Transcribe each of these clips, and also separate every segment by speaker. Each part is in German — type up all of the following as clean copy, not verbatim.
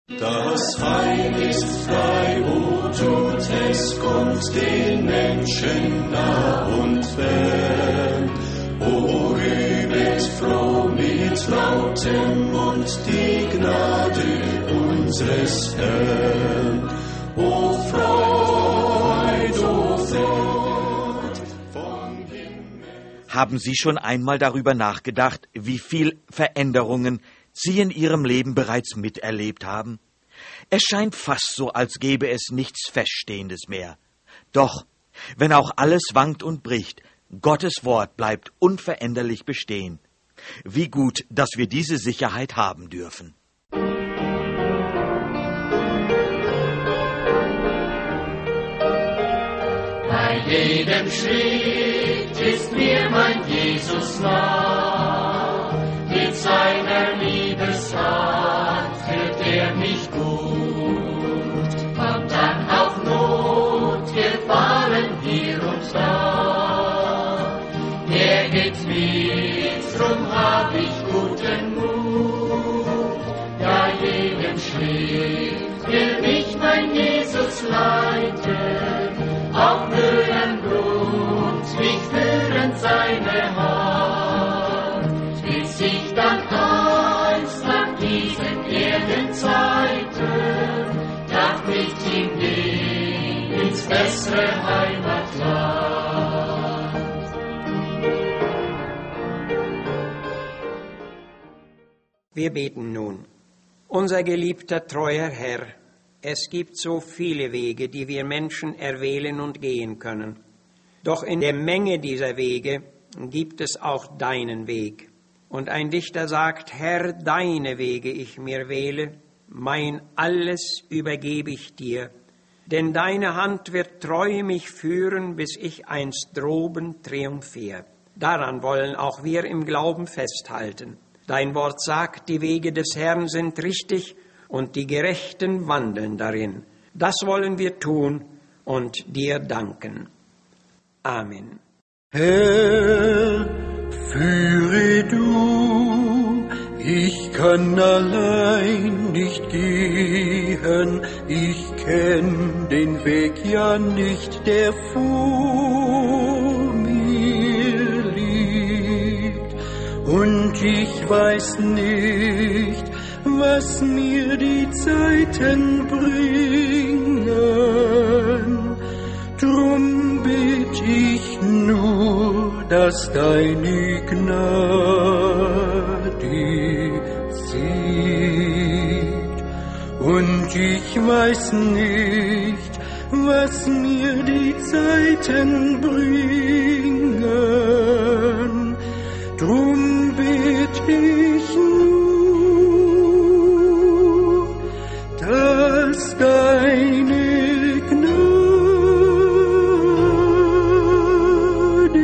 Speaker 1: Das Heil ist frei, o tut es kommt den Menschen nah und fern. O rühmet froh mit lautem Mund die Gnade unseres Herrn. O Freud vom Himmel.
Speaker 2: Haben Sie schon einmal darüber nachgedacht, wie viel Veränderungen Sie in Ihrem Leben bereits miterlebt haben? Es scheint fast so, als gäbe es nichts Feststehendes mehr. Doch, wenn auch alles wankt und bricht, Gottes Wort bleibt unveränderlich bestehen. Wie gut, dass wir diese Sicherheit haben dürfen.
Speaker 3: Bei jedem Schritt ist mir mein Jesus nah, mit seiner Liebeshand führt er mich gut. Kommt dann auch Not, wir fahren hier und da, er geht mit, drum hab ich guten Mut. Ja, jedem Schritt will mich mein Jesus leiten, auf Höhen Blut, mich führen seine Hand, bis ich dann einst nach diesen Erdenzeiten, nach mit ihm geh ins bessere Heimatland.
Speaker 4: Wir beten nun. Unser geliebter, treuer Herr, es gibt so viele Wege, die wir Menschen erwählen und gehen können. Doch in der Menge dieser Wege gibt es auch deinen Weg. Und ein Dichter sagt, Herr, deine Wege ich mir wähle, mein alles übergebe ich dir. Denn deine Hand wird treu mich führen, bis ich einst droben triumphiere. Daran wollen auch wir im Glauben festhalten. Dein Wort sagt, die Wege des Herrn sind richtig, und die Gerechten wandeln darin. Das wollen wir tun und dir danken. Amen.
Speaker 1: Herr, führe du, ich kann allein nicht gehen, ich kenn den Weg ja nicht, der vor mir liegt, und ich weiß nicht, was mir die Zeiten bringen. Drum bitt ich nur, dass deine Gnade siegt. Und ich weiß nicht, was mir die Zeiten bringen. Drum bitt ich nur, dass deine Gnade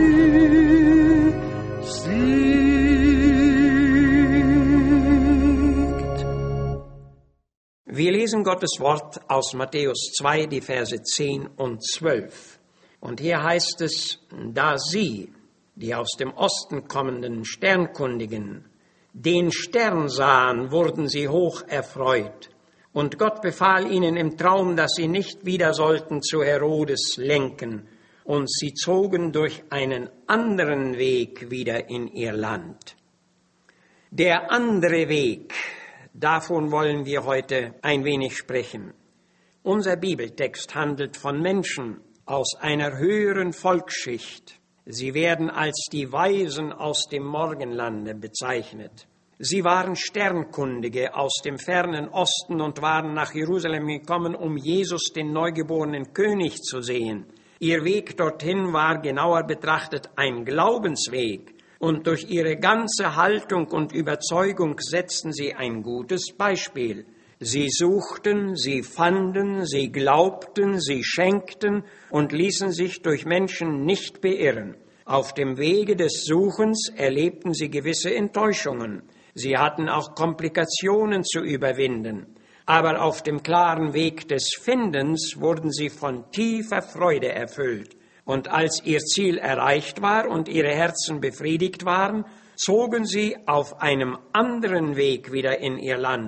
Speaker 1: siegt.
Speaker 4: Wir lesen Gottes Wort aus Matthäus 2, die Verse 10 und 12. Und hier heißt es, da sie, die aus dem Osten kommenden Sternkundigen, den Stern sahen, wurden sie hoch erfreut. Und Gott befahl ihnen im Traum, dass sie nicht wieder sollten zu Herodes lenken. Und sie zogen durch einen anderen Weg wieder in ihr Land. Der andere Weg, davon wollen wir heute ein wenig sprechen. Unser Bibeltext handelt von Menschen aus einer höheren Volksschicht. Sie werden als die Weisen aus dem Morgenlande bezeichnet. Sie waren Sternkundige aus dem fernen Osten und waren nach Jerusalem gekommen, um Jesus, den neugeborenen König, zu sehen. Ihr Weg dorthin war genauer betrachtet ein Glaubensweg, und durch ihre ganze Haltung und Überzeugung setzten sie ein gutes Beispiel. Sie suchten, sie fanden, sie glaubten, sie schenkten und ließen sich durch Menschen nicht beirren. Auf dem Wege des Suchens erlebten sie gewisse Enttäuschungen. Sie hatten auch Komplikationen zu überwinden. Aber auf dem klaren Weg des Findens wurden sie von tiefer Freude erfüllt. Und als ihr Ziel erreicht war und ihre Herzen befriedigt waren, zogen sie auf einem anderen Weg wieder in ihr Land,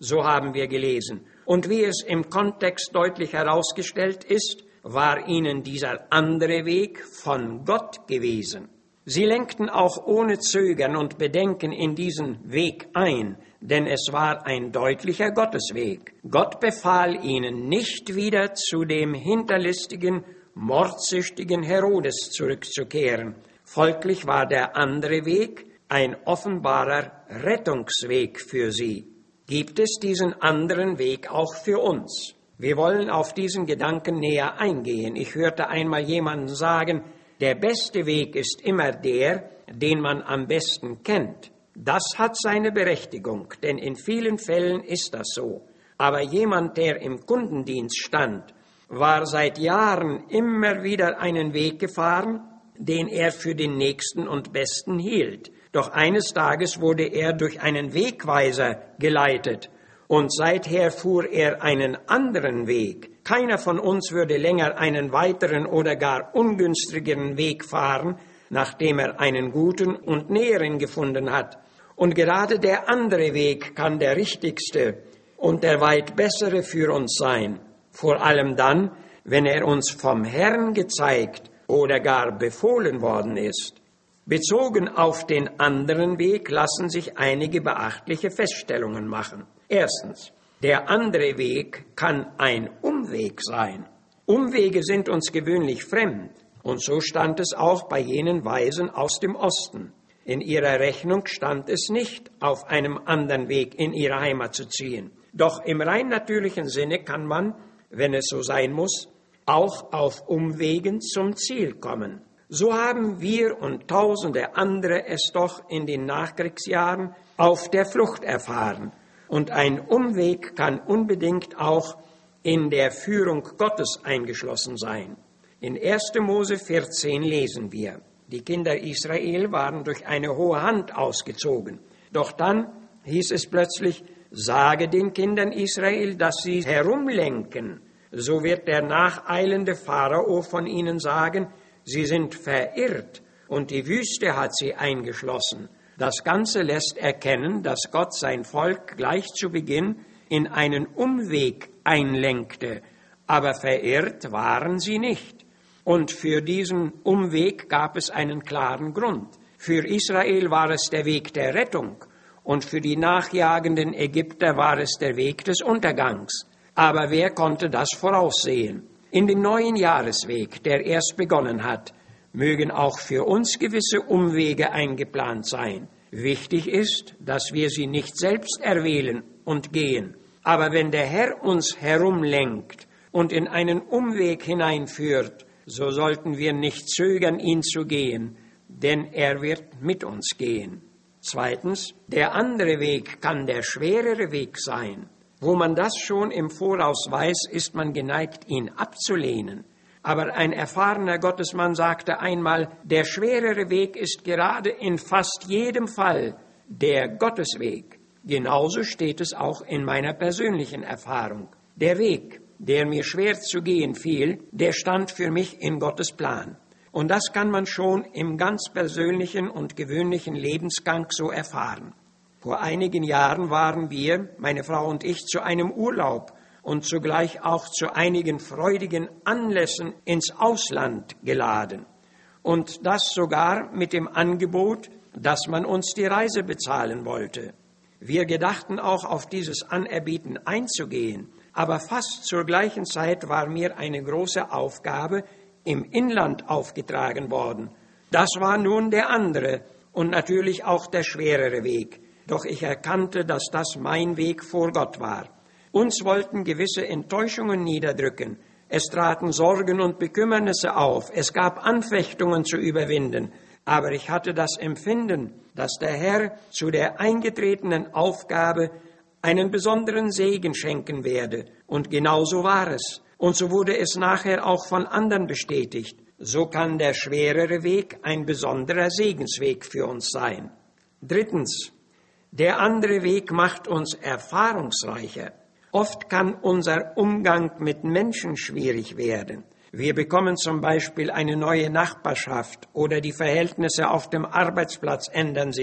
Speaker 4: So haben wir gelesen. Und wie es im Kontext deutlich herausgestellt ist, war ihnen dieser andere Weg von Gott gewesen. Sie lenkten auch ohne Zögern und Bedenken in diesen Weg ein, denn es war ein deutlicher Gottesweg. Gott befahl ihnen, nicht wieder zu dem hinterlistigen, mordsüchtigen Herodes zurückzukehren. Folglich war der andere Weg ein offenbarer Rettungsweg für sie. Gibt es diesen anderen Weg auch für uns? Wir wollen auf diesen Gedanken näher eingehen. Ich hörte einmal jemanden sagen, der beste Weg ist immer der, den man am besten kennt. Das hat seine Berechtigung, denn in vielen Fällen ist das so. Aber jemand, der im Kundendienst stand, war seit Jahren immer wieder einen Weg gefahren, den er für den nächsten und besten hielt. Doch eines Tages wurde er durch einen Wegweiser geleitet und seither fuhr er einen anderen Weg. Keiner von uns würde länger einen weiteren oder gar ungünstigeren Weg fahren, nachdem er einen guten und näheren gefunden hat. Und gerade der andere Weg kann der richtigste und der weit bessere für uns sein. Vor allem dann, wenn er uns vom Herrn gezeigt oder gar befohlen worden ist. Bezogen auf den anderen Weg lassen sich einige beachtliche Feststellungen machen. Erstens, der andere Weg kann ein Umweg sein. Umwege sind uns gewöhnlich fremd. Und so stand es auch bei jenen Weisen aus dem Osten. In ihrer Rechnung stand es nicht, auf einem anderen Weg in ihre Heimat zu ziehen. Doch im rein natürlichen Sinne kann man, wenn es so sein muss, auch auf Umwegen zum Ziel kommen. So haben wir und tausende andere es doch in den Nachkriegsjahren auf der Flucht erfahren. Und ein Umweg kann unbedingt auch in der Führung Gottes eingeschlossen sein. In 1. Mose 14 lesen wir, die Kinder Israel waren durch eine hohe Hand ausgezogen. Doch dann hieß es plötzlich, sage den Kindern Israel, dass sie herumlenken. So wird der nacheilende Pharao von ihnen sagen, sie sind verirrt und die Wüste hat sie eingeschlossen. Das Ganze lässt erkennen, dass Gott sein Volk gleich zu Beginn in einen Umweg einlenkte. Aber verirrt waren sie nicht. Und für diesen Umweg gab es einen klaren Grund. Für Israel war es der Weg der Rettung und für die nachjagenden Ägypter war es der Weg des Untergangs. Aber wer konnte das voraussehen? In dem neuen Jahresweg, der erst begonnen hat, mögen auch für uns gewisse Umwege eingeplant sein. Wichtig ist, dass wir sie nicht selbst erwählen und gehen. Aber wenn der Herr uns herumlenkt und in einen Umweg hineinführt, so sollten wir nicht zögern, ihn zu gehen, denn er wird mit uns gehen. Zweitens, der andere Weg kann der schwerere Weg sein. Wo man das schon im Voraus weiß, ist man geneigt, ihn abzulehnen. Aber ein erfahrener Gottesmann sagte einmal, der schwerere Weg ist gerade in fast jedem Fall der Gottesweg. Genauso steht es auch in meiner persönlichen Erfahrung. Der Weg, der mir schwer zu gehen fiel, der stand für mich in Gottes Plan. Und das kann man schon im ganz persönlichen und gewöhnlichen Lebensgang so erfahren. Vor einigen Jahren waren wir, meine Frau und ich, zu einem Urlaub und zugleich auch zu einigen freudigen Anlässen ins Ausland geladen. Und das sogar mit dem Angebot, dass man uns die Reise bezahlen wollte. Wir gedachten auch auf dieses Anerbieten einzugehen, aber fast zur gleichen Zeit war mir eine große Aufgabe im Inland aufgetragen worden. Das war nun der andere und natürlich auch der schwerere Weg. Doch ich erkannte, dass das mein Weg vor Gott war. Uns wollten gewisse Enttäuschungen niederdrücken. Es traten Sorgen und Bekümmernisse auf. Es gab Anfechtungen zu überwinden. Aber ich hatte das Empfinden, dass der Herr zu der eingetretenen Aufgabe einen besonderen Segen schenken werde. Und genau so war es. Und so wurde es nachher auch von anderen bestätigt. So kann der schwerere Weg ein besonderer Segensweg für uns sein. Drittens, der andere Weg macht uns erfahrungsreicher. Oft kann unser Umgang mit Menschen schwierig werden. Wir bekommen zum Beispiel eine neue Nachbarschaft oder die Verhältnisse auf dem Arbeitsplatz ändern sich.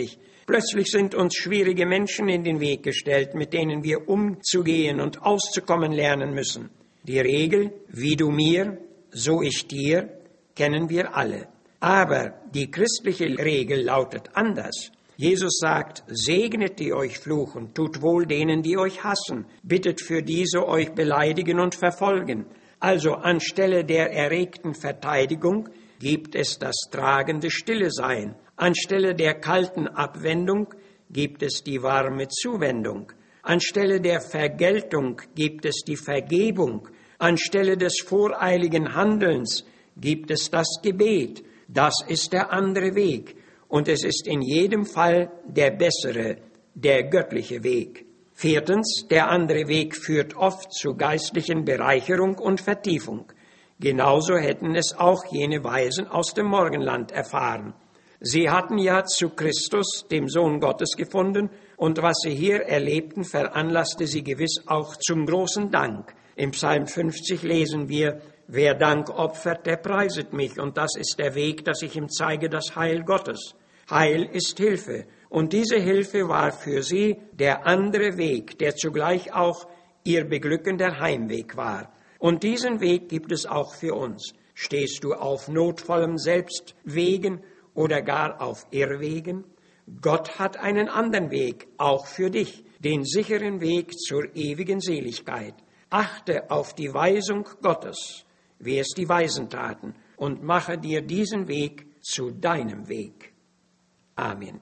Speaker 4: Plötzlich sind uns schwierige Menschen in den Weg gestellt, mit denen wir umzugehen und auszukommen lernen müssen. Die Regel, wie du mir, so ich dir, kennen wir alle. Aber die christliche Regel lautet anders. Jesus sagt, segnet die euch fluchen, tut wohl denen, die euch hassen, bittet für diese euch beleidigen und verfolgen. Also anstelle der erregten Verteidigung gibt es das tragende Stillesein. Anstelle der kalten Abwendung gibt es die warme Zuwendung. Anstelle der Vergeltung gibt es die Vergebung. Anstelle des voreiligen Handelns gibt es das Gebet. Das ist der andere Weg. Und es ist in jedem Fall der bessere, der göttliche Weg. 4. Der andere Weg führt oft zu geistlichen Bereicherung und Vertiefung. Genauso hätten es auch jene Weisen aus dem Morgenland erfahren. Sie hatten ja zu Christus, dem Sohn Gottes, gefunden, und was sie hier erlebten, veranlasste sie gewiss auch zum großen Dank. Im Psalm 50 lesen wir, wer Dank opfert, der preiset mich, und das ist der Weg, dass ich ihm zeige, das Heil Gottes. Heil ist Hilfe, und diese Hilfe war für sie der andere Weg, der zugleich auch ihr beglückender Heimweg war. Und diesen Weg gibt es auch für uns. Stehst du auf notvollem Selbstwegen oder gar auf Irrwegen? Gott hat einen anderen Weg, auch für dich, den sicheren Weg zur ewigen Seligkeit. Achte auf die Weisung Gottes, wie es die Weisen taten, und mache dir diesen Weg zu deinem Weg. Amen.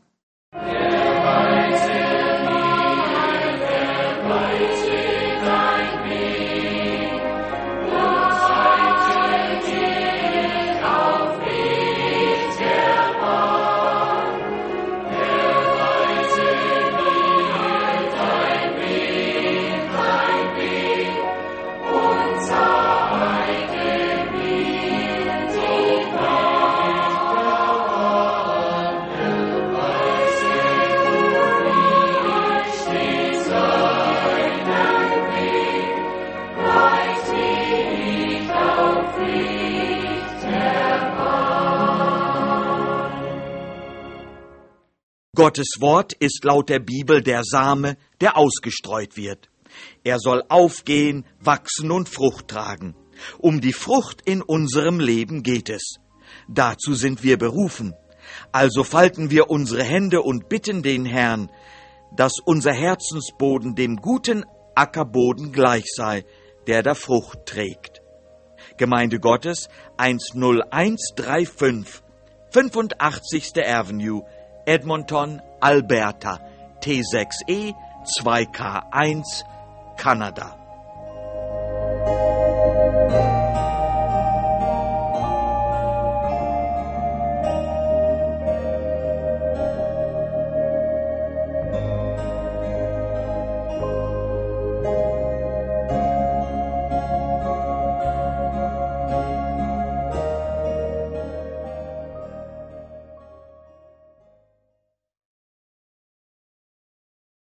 Speaker 2: Gottes Wort ist laut der Bibel der Same, der ausgestreut wird. Er soll aufgehen, wachsen und Frucht tragen. Um die Frucht in unserem Leben geht es. Dazu sind wir berufen. Also falten wir unsere Hände und bitten den Herrn, dass unser Herzensboden dem guten Ackerboden gleich sei, der da Frucht trägt. Gemeinde Gottes 10135, 85. Avenue, Edmonton, Alberta, T6E 2K1, Kanada.